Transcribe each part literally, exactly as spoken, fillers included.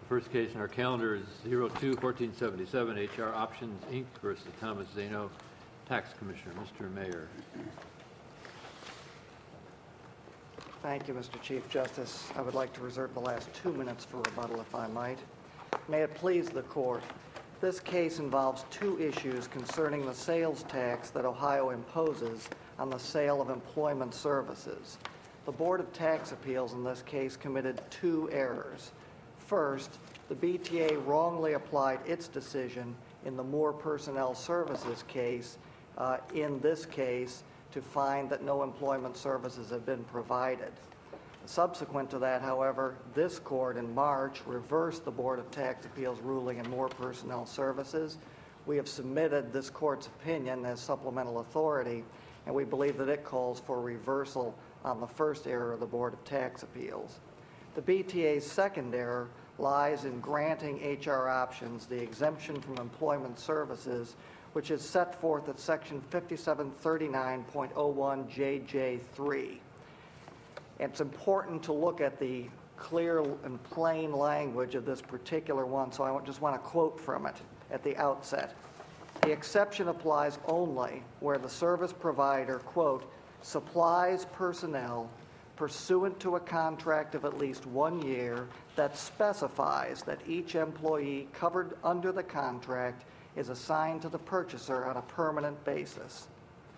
First case in our calendar is zero two fourteen seventy-seven, H R Options, Incorporated versus Thomas Zano, Tax Commissioner. Mister Mayor. Thank you, Mister Chief Justice. I would like to reserve the last two minutes for rebuttal, if I might. May it please the Court, this case involves two issues concerning the sales tax that Ohio imposes on the sale of employment services. The Board of Tax Appeals in this case committed two errors. First, the B T A wrongly applied its decision in the Moore Personnel Services case, uh, in this case, to find that no employment services have been provided. Subsequent to that, however, this court in March reversed the Board of Tax Appeals ruling in Moore Personnel Services. We have submitted this court's opinion as supplemental authority, and we believe that it calls for reversal on the first error of the Board of Tax Appeals. The B T A's second error lies in granting H R Options the exemption from employment services, which is set forth at Section fifty-seven thirty-nine point oh one J J three. It's important to look at the clear and plain language of this particular one, so I just want to quote from it at the outset. The exception applies only where the service provider, quote, supplies personnel pursuant to a contract of at least one year that specifies that each employee covered under the contract is assigned to the purchaser on a permanent basis.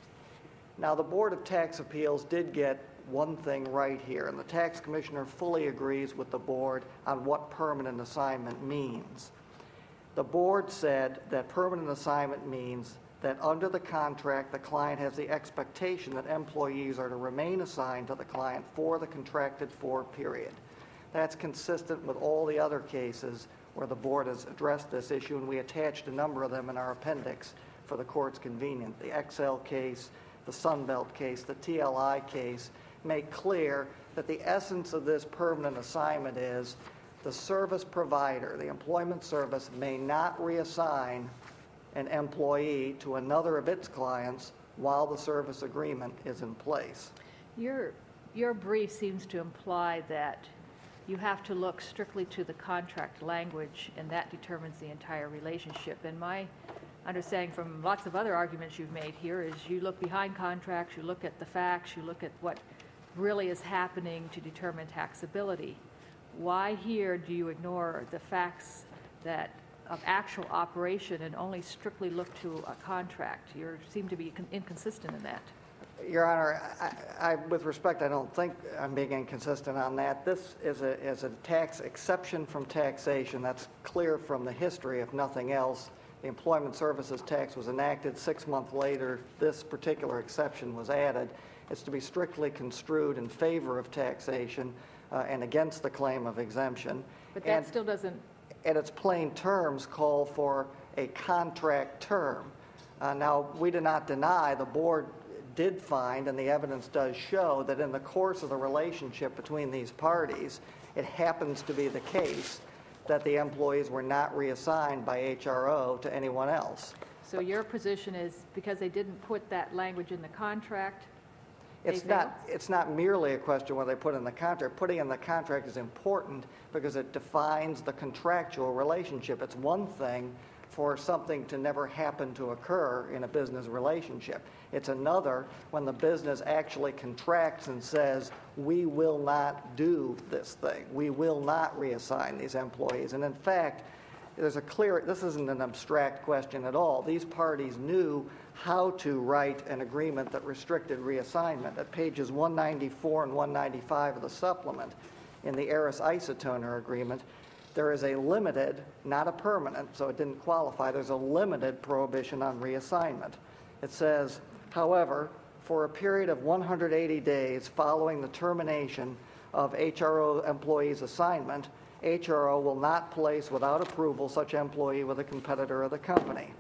Now, the Board of Tax Appeals did get one thing right here, and the Tax Commissioner fully agrees with the Board on what permanent assignment means. The Board said that permanent assignment means that under the contract, the client has the expectation that employees are to remain assigned to the client for the contracted for period. That's consistent with all the other cases where the Board has addressed this issue, and we attached a number of them in our appendix for the Court's convenience. The X L case, the Sunbelt case, the T L I case make clear that the essence of this permanent assignment is the service provider, the employment service, may not reassign an employee to another of its clients while the service agreement is in place. Your, your brief seems to imply that you have to look strictly to the contract language, and that determines the entire relationship. And my understanding from lots of other arguments you've made here is you look behind contracts, you look at the facts, you look at what really is happening to determine taxability. Why here do you ignore the facts that of actual operation and only strictly look to a contract? You seem to be inconsistent in that. Your Honor, I, I, with respect, I don't think I'm being inconsistent on that. This is a, is a tax exception from taxation. That's clear from the history, if nothing else. The employment services tax was enacted. Six months later, this particular exception was added. It's to be strictly construed in favor of taxation uh, and against the claim of exemption. But that and, still doesn't... at its plain terms, call for a contract term. Uh, now, we do not deny, the Board did find, and the evidence does show, that in the course of the relationship between these parties, it happens to be the case that the employees were not reassigned by H R O to anyone else. So your position is because they didn't put that language in the contract, It's not, it's not merely a question whether they put in the contract. Putting in the contract is important because it defines the contractual relationship. It's one thing for something to never happen to occur in a business relationship. It's another when the business actually contracts and says, we will not do this thing. We will not reassign these employees. And in fact, there's a clear, this isn't an abstract question at all. These parties knew how to write an agreement that restricted reassignment. At pages one ninety-four and one ninety-five of the supplement in the Eris Isotoner agreement, there is a limited, not a permanent, so it didn't qualify, there's a limited prohibition on reassignment. It says, however, for a period of one hundred eighty days following the termination of H R O employee's assignment, H R O will not place without approval such employee with a competitor of the company.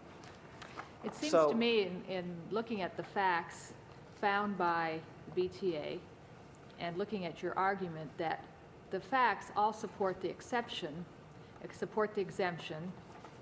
It seems so, to me, in, in looking at the facts found by the B T A and looking at your argument, that the facts all support the exception, support the exemption,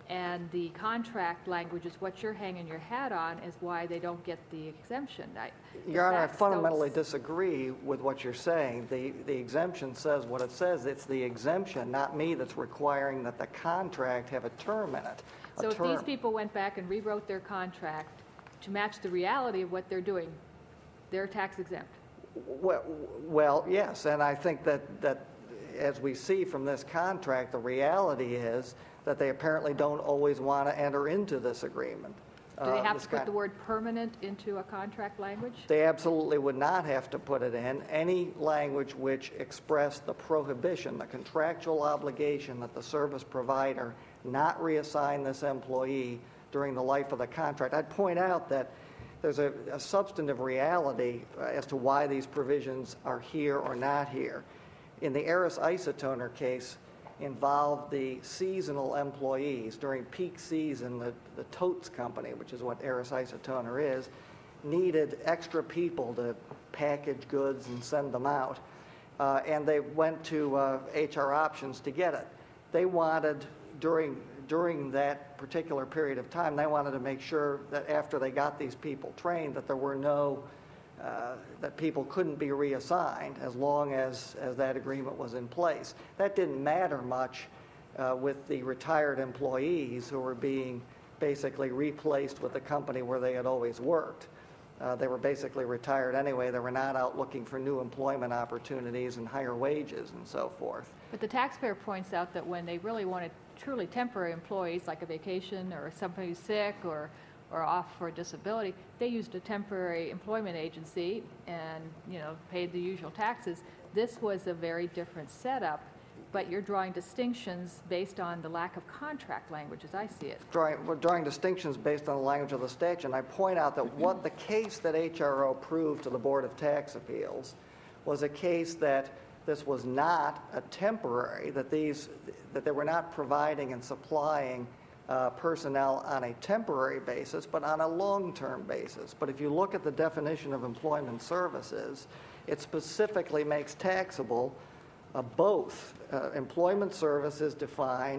and the contract language is what you're hanging your hat on is why they don't get the exemption. I- the Your Honor, I facts don't fundamentally s- disagree with what you're saying. The, the exemption says what it says. It's the exemption, not me, that's requiring that the contract have a term in it. a So if these term. people went back and rewrote their contract to match the reality of what they're doing, they're tax exempt. Well, well, yes, and I think that, that as we see from this contract, the reality is that they apparently don't always want to enter into this agreement. Do they Uh, have this to put con- the word permanent into a contract language? They absolutely would not have to put it in. Any language which expressed the prohibition, the contractual obligation that the service provider not reassign this employee during the life of the contract. I'd point out that there's a, a substantive reality uh, as to why these provisions are here or not here. In the Eris Isotoner case, involved the seasonal employees. During peak season, the, the Totes Company, which is what Eris Isotoner is, needed extra people to package goods and send them out. Uh, and they went to uh, H R Options to get it. They wanted, during, during that particular period of time, they wanted to make sure that after they got these people trained, that there were no Uh, that people couldn't be reassigned as long as, as that agreement was in place. That didn't matter much uh, with the retired employees who were being basically replaced with the company where they had always worked. Uh, they were basically retired anyway. They were not out looking for new employment opportunities and higher wages and so forth. But the taxpayer points out that when they really wanted truly temporary employees, like a vacation or somebody who's sick or or off for disability, they used a temporary employment agency and, you know, paid the usual taxes. This was a very different setup, but you're drawing distinctions based on the lack of contract language, as I see it. Drawing, we're drawing distinctions based on the language of the statute, and I point out that what the case that H R O proved to the Board of Tax Appeals was a case that this was not a temporary, that these, that they were not providing and supplying Uh, personnel on a temporary basis, but on a long-term basis. But if you look at the definition of employment services, it specifically makes taxable uh, both. Uh, employment services defined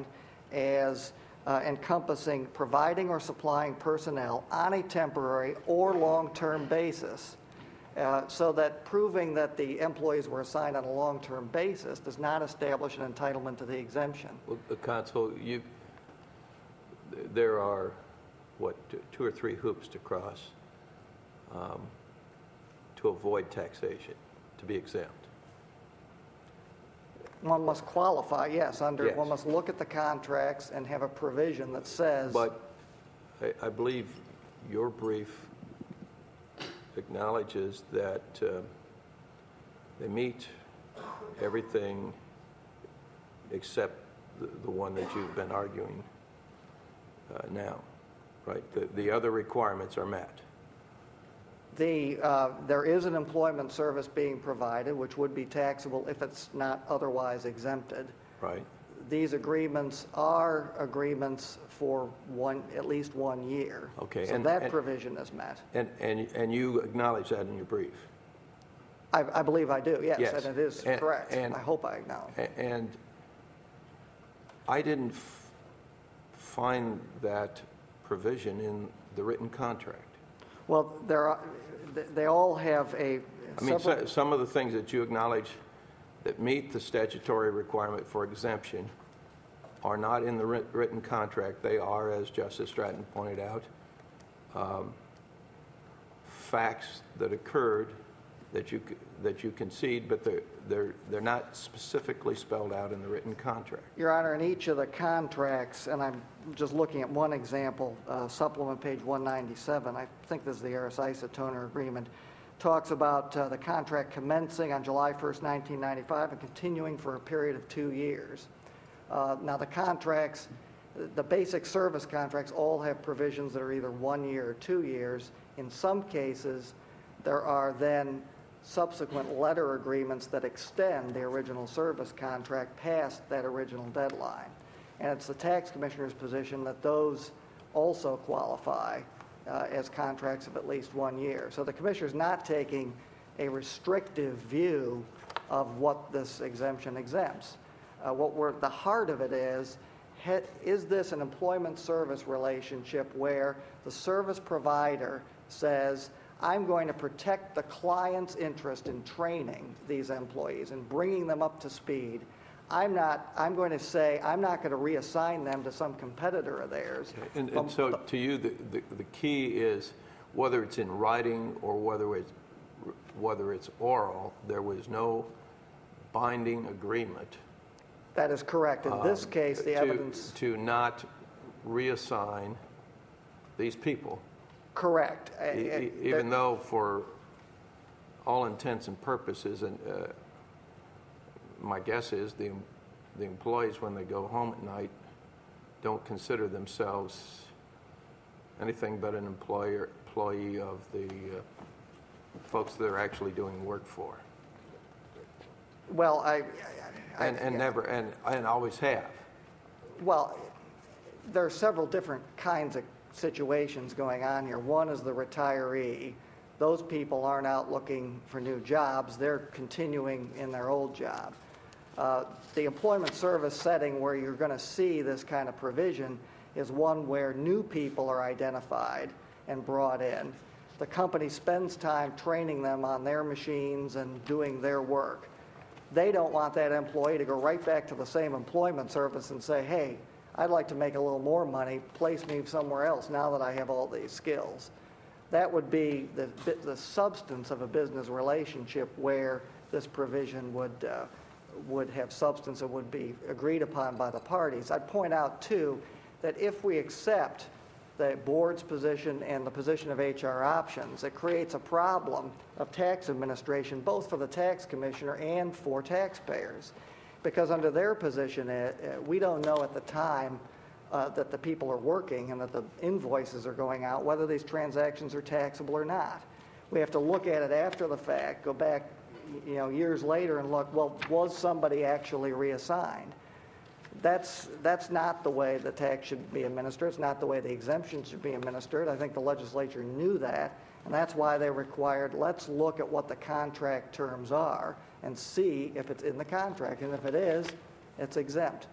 as uh, encompassing providing or supplying personnel on a temporary or long-term basis. Uh, so that proving that the employees were assigned on a long-term basis does not establish an entitlement to the exemption. Well, the counsel, you, there are, what, two- two or three hoops to cross um, to avoid taxation, to be exempt. One must qualify, yes, under, Yes. one must look at the contracts and have a provision that says. But I, I believe your brief acknowledges that uh, they meet everything except the, the one that you've been arguing uh, now, right? The, the other requirements are met. The, uh, there is an employment service being provided, which would be taxable if it's not otherwise exempted. Right. These agreements are agreements for one, at least one year. Okay, So and- that and- provision is met. And, and, and you acknowledge that in your brief? I, I believe I do, yes, Yes. and it is And- correct. and- I hope I acknowledge. A- And I didn't f- find that provision in the written contract. Well, there are, they- they all have a I mean, several. so- some of the things that you acknowledge that meet the statutory requirement for exemption are not in the writ- written contract. They are, as Justice Stratton pointed out, um, facts that occurred that you c- that you concede, but they're they're they're not specifically spelled out in the written contract. Your Honor, in each of the contracts, and I'm just looking at one example, uh, supplement page one ninety-seven, I think this is the Eris Isotoner agreement, talks about uh, the contract commencing on July first, nineteen ninety-five and continuing for a period of two years. Uh, now, the contracts, the basic service contracts all have provisions that are either one year or two years. In some cases, there are then subsequent letter agreements that extend the original service contract past that original deadline. And it's the tax commissioner's position that those also qualify uh, as contracts of at least one year. So the commissioner's not taking a restrictive view of what this exemption exempts. Uh, what we're, the heart of it is, he- is this an employment service relationship where the service provider says, I'm going to protect the client's interest in training these employees and bringing them up to speed. I'm not, I'm going to say, I'm not going to reassign them to some competitor of theirs. Okay. And, But- and so to you, the, the, the key is whether it's in writing or whether it's, whether it's oral, there was no binding agreement. That is correct. In this um, case, the to- evidence, To not reassign these people, correct. Uh, e- uh, e- even though for all intents and purposes, and uh, my guess is the, the employees, when they go home at night, don't consider themselves anything but an employer, employee of the uh, folks they're actually doing work for. Well, I, I, And, and yeah. never, and, and always have. Well, there are several different kinds of situations going on here. One is the retiree. Those people aren't out looking for new jobs. They're continuing in their old job. Uh, the employment service setting where you're going to see this kind of provision is one where new people are identified and brought in. The company spends time training them on their machines and doing their work. They don't want that employee to go right back to the same employment service and say, hey, I'd like to make a little more money, place me somewhere else now that I have all these skills. That would be the, the substance of a business relationship where this provision would, uh, would have substance and would be agreed upon by the parties. I'd point out, too, that if we accept the board's position and the position of H R Options, it creates a problem of tax administration, both for the tax commissioner and for taxpayers. Because under their position, uh, uh, we don't know at the time uh, that the people are working and that the invoices are going out, whether these transactions are taxable or not. We have to look at it after the fact, go back you know, years later and look, well, was somebody actually reassigned? That's, that's not the way the tax should be administered. It's not the way the exemption should be administered. I think the legislature knew that, and that's why they required, let's look at what the contract terms are and see if it's in the contract. And if it is, it's exempt.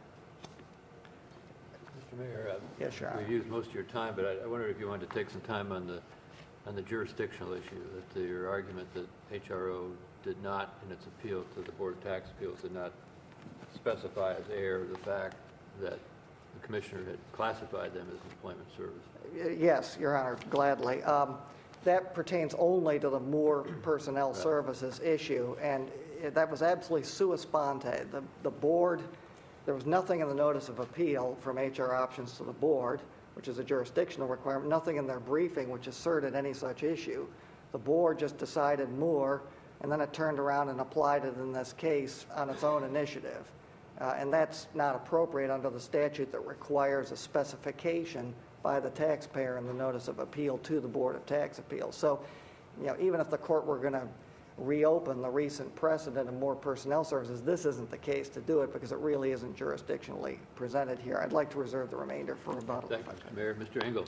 Mister Mayor, uh, Yes, Your Honor. we've used most of your time, but I I wondered if you wanted to take some time on the, on the jurisdictional issue, that the- your argument that H R O did not, in its appeal to the Board of Tax Appeals, did not specify as error the fact that the commissioner had classified them as employment service. Y- Yes, Your Honor, gladly. Um, That pertains only to the Moore Personnel Services issue, and it- that was absolutely sua sponte. The, the board, there was nothing in the notice of appeal from H R Options to the board, which is a jurisdictional requirement, nothing in their briefing which asserted any such issue. The board just decided Moore, and then it turned around and applied it in this case on its own initiative. Uh, and that's not appropriate under the statute that requires a specification by the taxpayer in the notice of appeal to the Board of Tax Appeals. So, you know, even if the court were going to reopen the recent precedent of Moore Personnel Services, this isn't the case to do it because it really isn't jurisdictionally presented here. I'd like to reserve the remainder for rebuttal. Thank you, Mister Mayor. Mister Engel.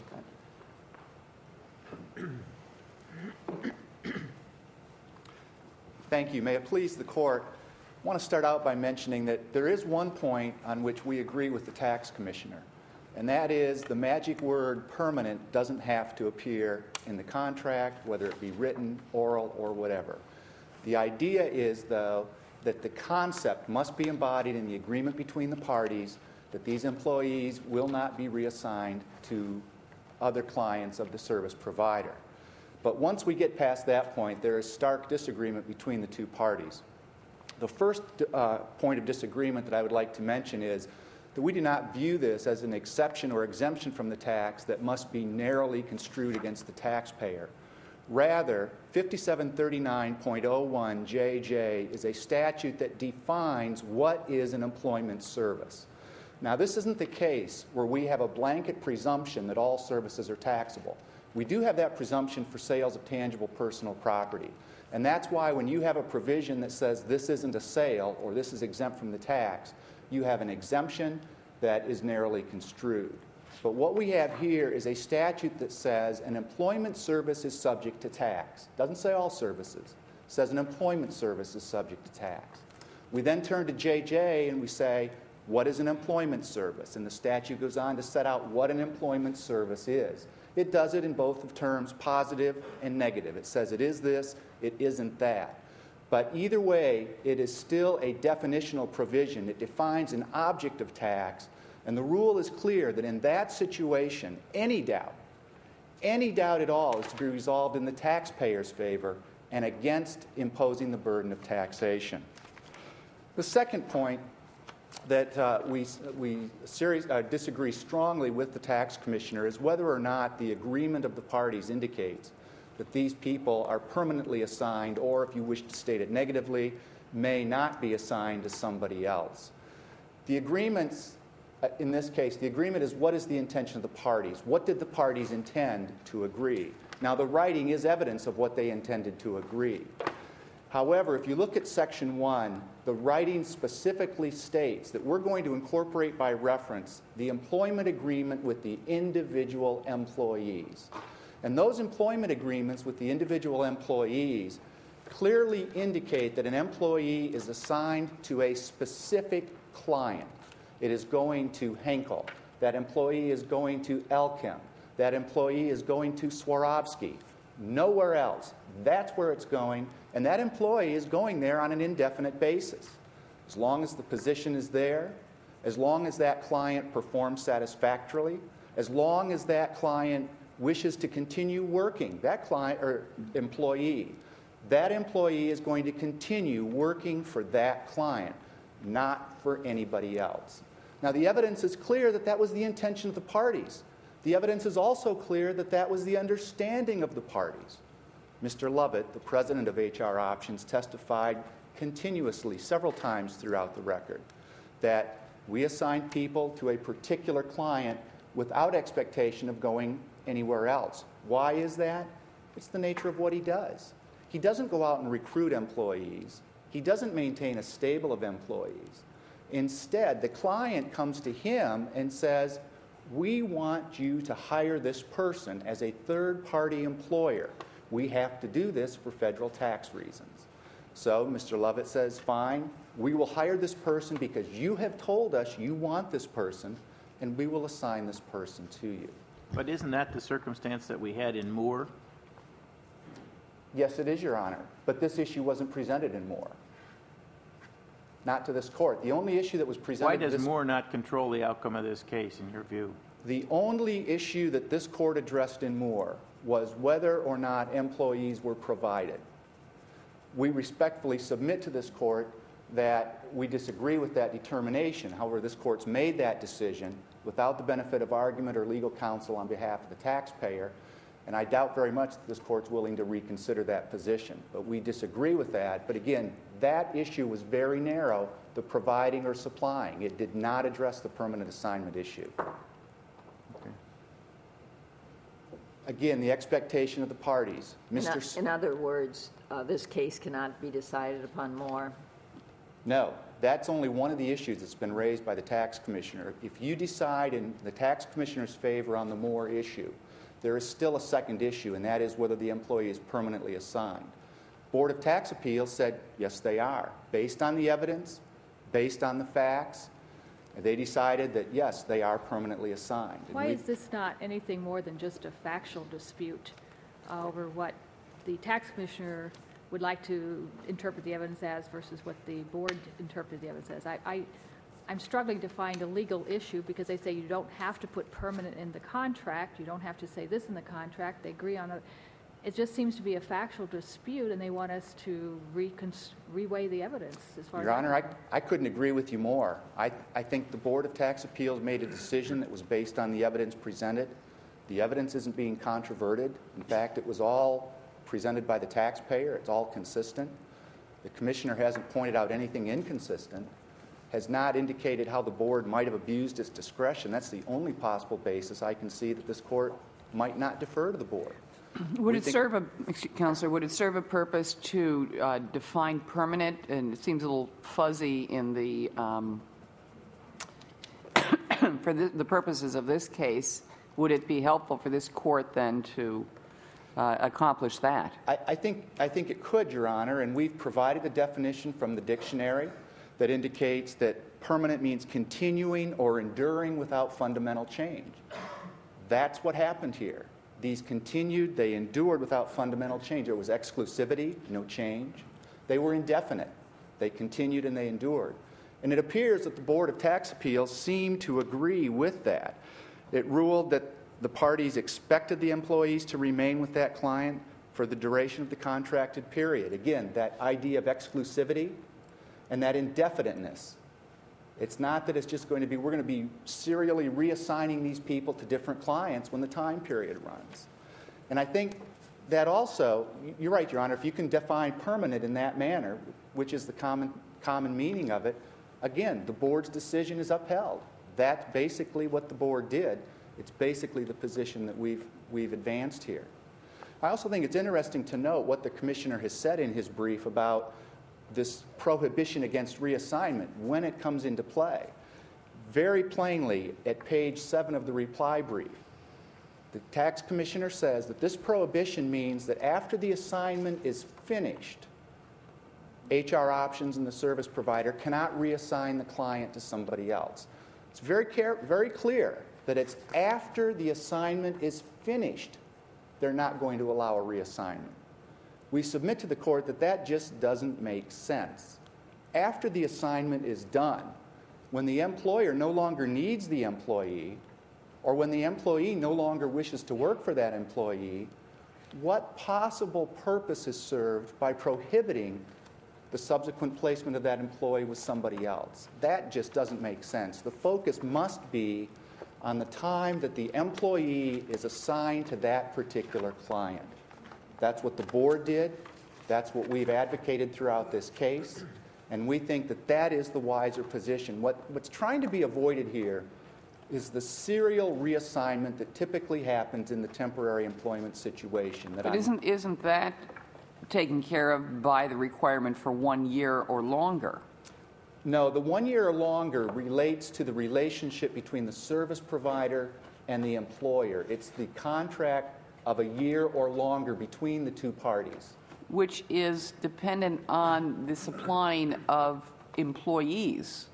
Thank you. May it please the court, I want to start out by mentioning that there is one point on which we agree with the tax commissioner, and that is the magic word permanent doesn't have to appear in the contract, whether it be written, oral, or whatever. The idea is, though, that the concept must be embodied in the agreement between the parties that these employees will not be reassigned to other clients of the service provider. But once we get past that point, there is stark disagreement between the two parties. The first uh, point of disagreement that I would like to mention is that we do not view this as an exception or exemption from the tax that must be narrowly construed against the taxpayer. Rather, fifty-seven thirty-nine point oh one J J is a statute that defines what is an employment service. Now, this isn't the case where we have a blanket presumption that all services are taxable. We do have that presumption for sales of tangible personal property. And that's why when you have a provision that says this isn't a sale or this is exempt from the tax, you have an exemption that is narrowly construed. But what we have here is a statute that says an employment service is subject to tax. It doesn't say all services. It says an employment service is subject to tax. We then turn to J J and we say What is an employment service? And the statute goes on to set out what an employment service is. It does it in both of terms, positive and negative. It says it is this, it isn't that. But either way, it is still a definitional provision. It defines an object of tax, and the rule is clear that in that situation, any doubt, any doubt at all is to be resolved in the taxpayer's favor and against imposing the burden of taxation. The second point that uh, we, we serious, uh, disagree strongly with the tax commissioner is whether or not the agreement of the parties indicates that these people are permanently assigned, or if you wish to state it negatively, may not be assigned to somebody else. The agreements, uh, in this case, the agreement is what is the intention of the parties? What did the parties intend to agree? Now, the writing is evidence of what they intended to agree. However, if you look at Section one, the writing specifically states that we're going to incorporate by reference the employment agreement with the individual employees. And those employment agreements with the individual employees clearly indicate that an employee is assigned to a specific client. It is going to Henkel. That employee is going to Elkim. That employee is going to Swarovski. Nowhere else. That's where it's going, and that employee is going there on an indefinite basis. As long as the position is there, as long as that client performs satisfactorily, as long as that client wishes to continue working, that client or employee, that employee is going to continue working for that client, not for anybody else. Now, the evidence is clear that that was the intention of the parties. The evidence is also clear that that was the understanding of the parties. Mister Lovett, the president of H R Options, testified continuously several times throughout the record that we assign people to a particular client without expectation of going anywhere else. Why is that? It's the nature of what he does. He doesn't go out and recruit employees. He doesn't maintain a stable of employees. Instead, the client comes to him and says, we want you to hire this person as a third-party employer. We have to do this for federal tax reasons. So Mister Lovett says, fine, we will hire this person because you have told us you want this person, and we will assign this person to you. But isn't that the circumstance that we had in Moore? Yes, it is, Your Honor. But this issue wasn't presented in Moore. Not to this court. The only issue that was presented... Why does this, Moore not control the outcome of this case, in your view? The only issue that this court addressed in Moore was whether or not employees were provided. We respectfully submit to this court that we disagree with that determination. However, this court's made that decision without the benefit of argument or legal counsel on behalf of the taxpayer, and I doubt very much that this court's willing to reconsider that position. But we disagree with that. But again, that issue was very narrow, the providing or supplying. It did not address the permanent assignment issue. Okay. Again, the expectation of the parties. In, Mister o- S- in other words, uh, this case cannot be decided upon more. No, that's only one of the issues that's been raised by the tax commissioner. If you decide in the tax commissioner's favor on the Moore issue, there is still a second issue, and that is whether the employee is permanently assigned. Board of Tax Appeals said, yes, they are. Based on the evidence, based on the facts, they decided that, yes, they are permanently assigned. And Why we- is this not anything more than just a factual dispute uh, over what the tax commissioner would like to interpret the evidence as versus what the board interpreted the evidence as? I, I, I'm struggling to find a legal issue because they say you don't have to put permanent in the contract. You don't have to say this in the contract. They agree on it. It just seems to be a factual dispute, and they want us to recons- reweigh the evidence as far Your as Honor, I, I couldn't agree with you more. I, I think the Board of Tax Appeals made a decision that was based on the evidence presented. The evidence isn't being controverted. In fact, it was all presented by the taxpayer. It's all consistent. The commissioner hasn't pointed out anything inconsistent, has not indicated how the board might have abused its discretion. That's the only possible basis I can see that this court might not defer to the board. Would We it think- serve a, excuse, Counselor, would it serve a purpose to uh, define permanent? And it seems a little fuzzy in the, um, for the, the purposes of this case, would it be helpful for this court then to uh, accomplish that? I, I think I think it could, Your Honor, and we've provided a definition from the dictionary that indicates that permanent means continuing or enduring without fundamental change. That's what happened here. These continued, they endured without fundamental change. There was exclusivity, no change. They were indefinite. They continued and they endured. And it appears that the Board of Tax Appeals seemed to agree with that. It ruled that the parties expected the employees to remain with that client for the duration of the contracted period. Again, that idea of exclusivity and that indefiniteness. It's not that it's just going to be, we're going to be serially reassigning these people to different clients when the time period runs. And I think that also, you're right, Your Honor, if you can define permanent in that manner, which is the common, common meaning of it, again, the board's decision is upheld. That's basically what the board did. It's basically the position that we've, we've advanced here. I also think it's interesting to note what the commissioner has said in his brief about this prohibition against reassignment when it comes into play. Very plainly, at page seven of the reply brief, the tax commissioner says that this prohibition means that after the assignment is finished, H R Options and the service provider cannot reassign the client to somebody else. It's very, care, very clear that it's after the assignment is finished, they're not going to allow a reassignment. We submit to the court that that just doesn't make sense. After the assignment is done, when the employer no longer needs the employee, or when the employee no longer wishes to work for that employee, what possible purpose is served by prohibiting the subsequent placement of that employee with somebody else? That just doesn't make sense. The focus must be on the time that the employee is assigned to that particular client. That's what the board did. That's what we've advocated throughout this case. And we think that that is the wiser position. What, what's trying to be avoided here is the serial reassignment that typically happens in the temporary employment situation. That But I'm- isn't, isn't that taken care of by the requirement for one year or longer? No, the one year or longer relates to the relationship between the service provider and the employer. It's the contract of a year or longer between the two parties. Which is dependent on the supplying of employees.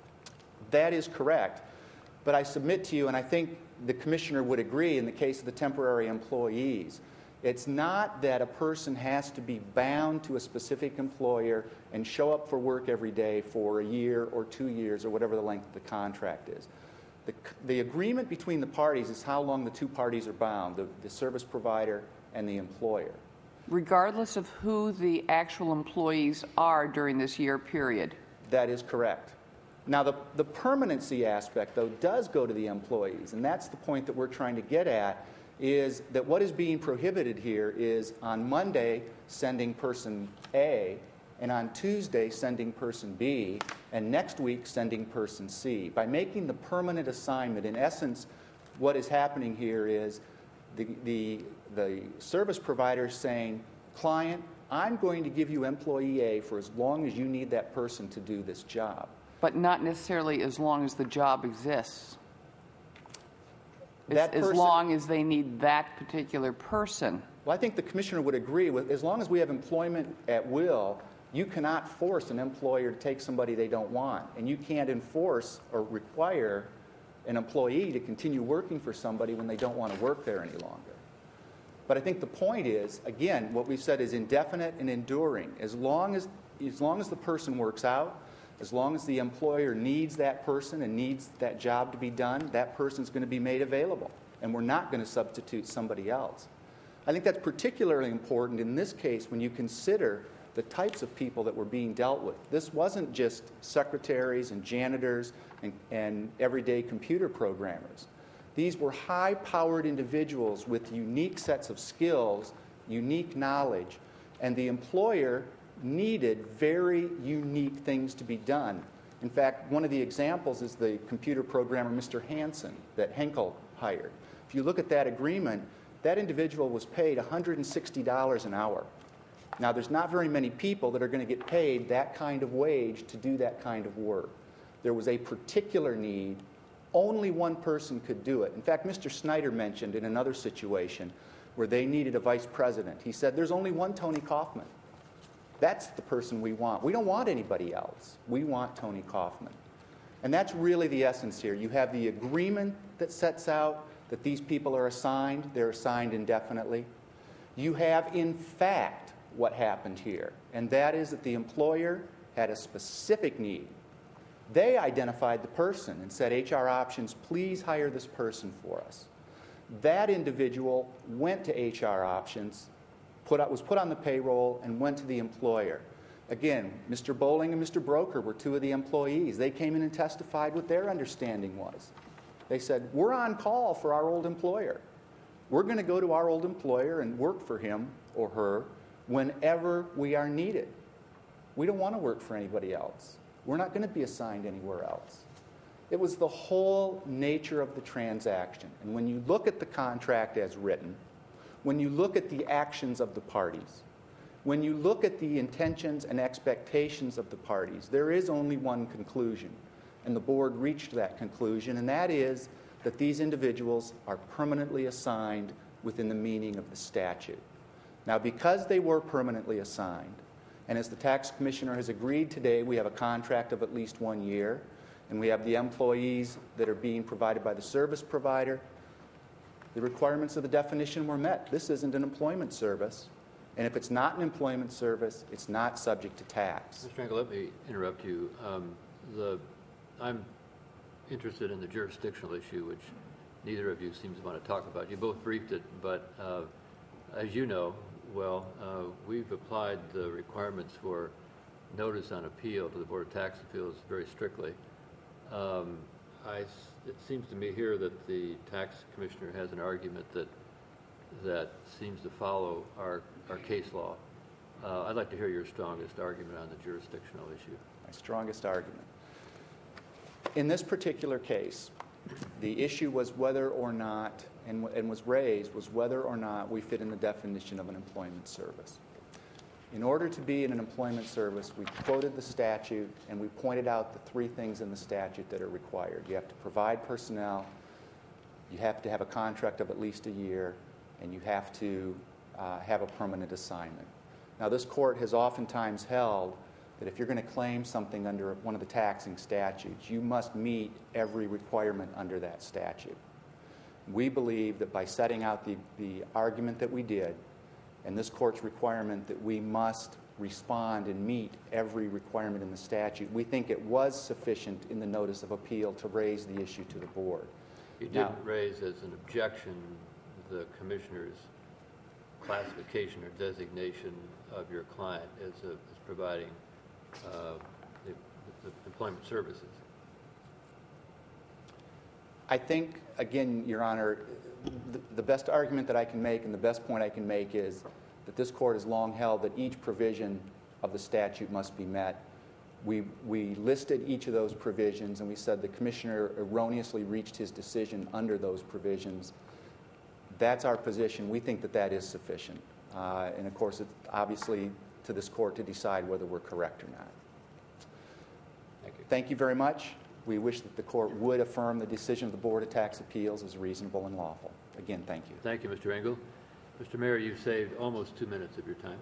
That is correct. But I submit to you, and I think the commissioner would agree in the case of the temporary employees, it's not that a person has to be bound to a specific employer and show up for work every day for a year or two years or whatever the length of the contract is. The, the agreement between the parties is how long the two parties are bound, the, the service provider and the employer. Regardless of who the actual employees are during this year period. That is correct. Now, the, the permanency aspect, though, does go to the employees, and that's the point that we're trying to get at, is that what is being prohibited here is on Monday sending person A, and on Tuesday sending person B, and next week sending person C. By making the permanent assignment, in essence, what is happening here is the, the, the service provider saying, client, I'm going to give you employee A for as long as you need that person to do this job. But not necessarily as long as the job exists. As, That as person- long as they need that particular person. Well, I think the commissioner would agree with, as long as we have employment at will, you cannot force an employer to take somebody they don't want, and you can't enforce or require an employee to continue working for somebody when they don't want to work there any longer. But I think the point is, again, what we've said is indefinite and enduring. As long as, as long as the person works out, as long as the employer needs that person and needs that job to be done, that person's going to be made available, and we're not going to substitute somebody else. I think that's particularly important in this case when you consider the types of people that were being dealt with. This wasn't just secretaries and janitors and, and everyday computer programmers. These were high-powered individuals with unique sets of skills, unique knowledge, and the employer needed very unique things to be done. In fact, one of the examples is the computer programmer, Mister Hansen, that Henkel hired. If you look at that agreement, that individual was paid one hundred sixty dollars an hour. Now, there's not very many people that are going to get paid that kind of wage to do that kind of work. There was a particular need. Only one person could do it. In fact, Mister Snyder mentioned in another situation where they needed a vice president. He said, there's only one Tony Kaufman. That's the person we want. We don't want anybody else. We want Tony Kaufman. And that's really the essence here. You have the agreement that sets out that these people are assigned. They're assigned indefinitely. You have, in fact, what happened here, and that is that the employer had a specific need. They identified the person and said, H R Options, please hire this person for us. That individual went to H R Options, put out, was put on the payroll, and went to the employer. Again, Mister Bowling and Mister Broker were two of the employees. They came in and testified what their understanding was. They said, we're on call for our old employer. We're going to go to our old employer and work for him or her whenever we are needed. We don't want to work for anybody else. We're not going to be assigned anywhere else. It was the whole nature of the transaction. And when you look at the contract as written, when you look at the actions of the parties, when you look at the intentions and expectations of the parties, there is only one conclusion. And the board reached that conclusion, and that is that these individuals are permanently assigned within the meaning of the statute. Now, because they were permanently assigned, and as the tax commissioner has agreed today, we have a contract of at least one year, and we have the employees that are being provided by the service provider, the requirements of the definition were met. This isn't an employment service, and if it's not an employment service, it's not subject to tax. Mister Engel, let me interrupt you. Um, the, I'm interested in the jurisdictional issue, which neither of you seems to want to talk about. You both briefed it, but uh, as you know, well, uh, we've applied the requirements for notice on appeal to the Board of Tax Appeals very strictly. Um, I, it seems to me here that the tax commissioner has an argument that that seems to follow our, our case law. Uh, I'd like to hear your strongest argument on the jurisdictional issue. My strongest argument. In this particular case, the issue was whether or not, and, and was raised, was whether or not we fit in the definition of an employment service. In order to be in an employment service, we quoted the statute and we pointed out the three things in the statute that are required. You have to provide personnel, you have to have a contract of at least a year, and you have to uh, have a permanent assignment. Now, this court has oftentimes held that if you're going to claim something under one of the taxing statutes, you must meet every requirement under that statute. We believe that by setting out the, the argument that we did, and this court's requirement that we must respond and meet every requirement in the statute, we think it was sufficient in the notice of appeal to raise the issue to the board. You didn't Now, raise as an objection the commissioner's classification or designation of your client as, a, as providing uh, the, the employment services. I think, again, Your Honor, the, the best argument that I can make and the best point I can make is that this court has long held that each provision of the statute must be met. We, we listed each of those provisions, and we said the commissioner erroneously reached his decision under those provisions. That's our position. We think that that is sufficient. Uh, and, of course, it's obviously to this court to decide whether we're correct or not. Thank you. Thank you very much. We wish that the court would affirm the decision of the Board of Tax Appeals as reasonable and lawful. Again, thank you. Thank you, Mister Engel. Mister Mayor, you've saved almost two minutes of your time.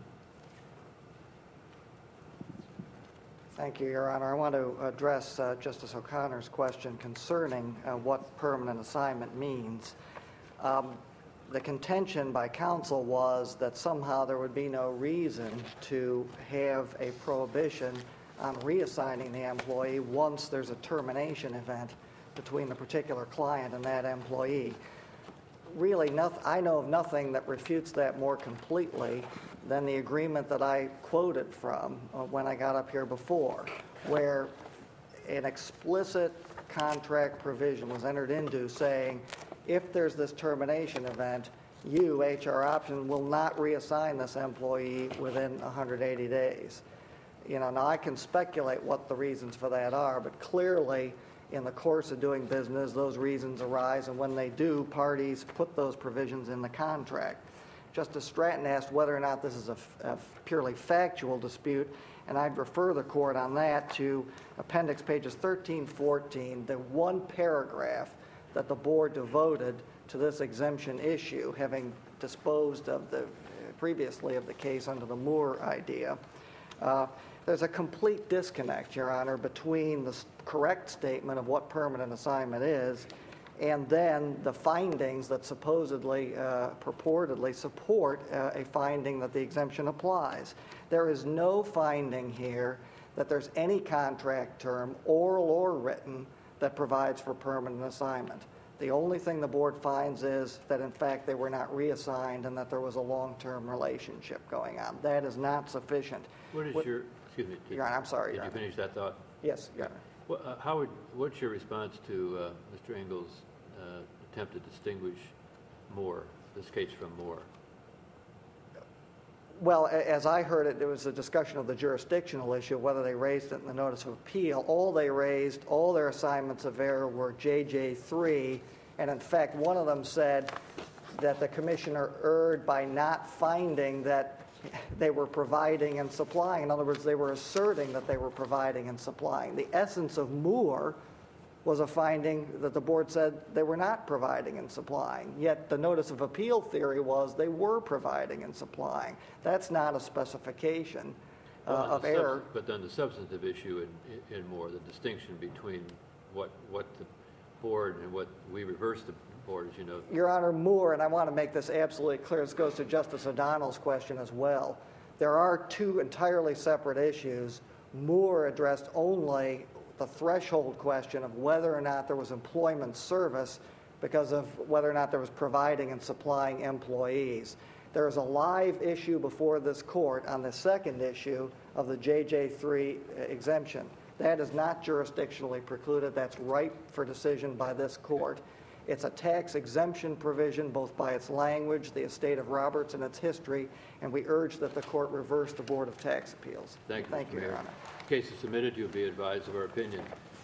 Thank you, Your Honor. I want to address uh, Justice O'Connor's question concerning uh, what permanent assignment means. Um, the contention by counsel was that somehow there would be no reason to have a prohibition on reassigning the employee once there's a termination event between the particular client and that employee. Really, noth- I know of nothing that refutes that more completely than the agreement that I quoted from uh, when I got up here before, where an explicit contract provision was entered into saying, if there's this termination event, you, H R Option, will not reassign this employee within one hundred eighty days. You know, now I can speculate what the reasons for that are, but clearly in the course of doing business, those reasons arise, and when they do, parties put those provisions in the contract. Justice Stratton asked whether or not this is a, a purely factual dispute, and I'd refer the court on that to appendix pages thirteen, fourteen, the one paragraph that the board devoted to this exemption issue, having disposed of the previously of the case under the Moore idea. Uh, There's a complete disconnect, Your Honor, between the s- correct statement of what permanent assignment is and then the findings that supposedly, uh, purportedly support uh, a finding that the exemption applies. There is no finding here that there's any contract term, oral or written, that provides for permanent assignment. The only thing the board finds is that, in fact, they were not reassigned and that there was a long-term relationship going on. That is not sufficient. What is What- your, excuse me. did- Your Honor, I'm sorry, Did Your you Honor. finish that thought? Yes, Your Honor. Well, uh, Howard, what's your response to uh, Mister Engel's uh, attempt to distinguish Moore, this case from Moore? Well, a- as I heard it, there was a discussion of the jurisdictional issue, whether they raised it in the notice of appeal. All they raised, all their assignments of error were J J three, and in fact, one of them said that the commissioner erred by not finding that they were providing and supplying. In other words, they were asserting that they were providing and supplying. The essence of Moore was a finding that the board said they were not providing and supplying. Yet the notice of appeal theory was they were providing and supplying. That's not a specification uh, Well, on of the subs- error. But then the substantive issue in, in Moore, the distinction between what, what the board and what we reversed the board, as you know. Your Honor, Moore, and I want to make this absolutely clear, this goes to Justice O'Donnell's question as well. There are two entirely separate issues. Moore addressed only the threshold question of whether or not there was employment service because of whether or not there was providing and supplying employees. There is a live issue before this court on the second issue of the J J three exemption. That is not jurisdictionally precluded. That's ripe for decision by this court. It's a tax exemption provision, both by its language, the estate of Roberts, and its history, and we urge that the court reverse the Board of Tax Appeals. Thank you, Thank Mister you, Your Mayor. Honor. Case is submitted, you'll be advised of our opinion.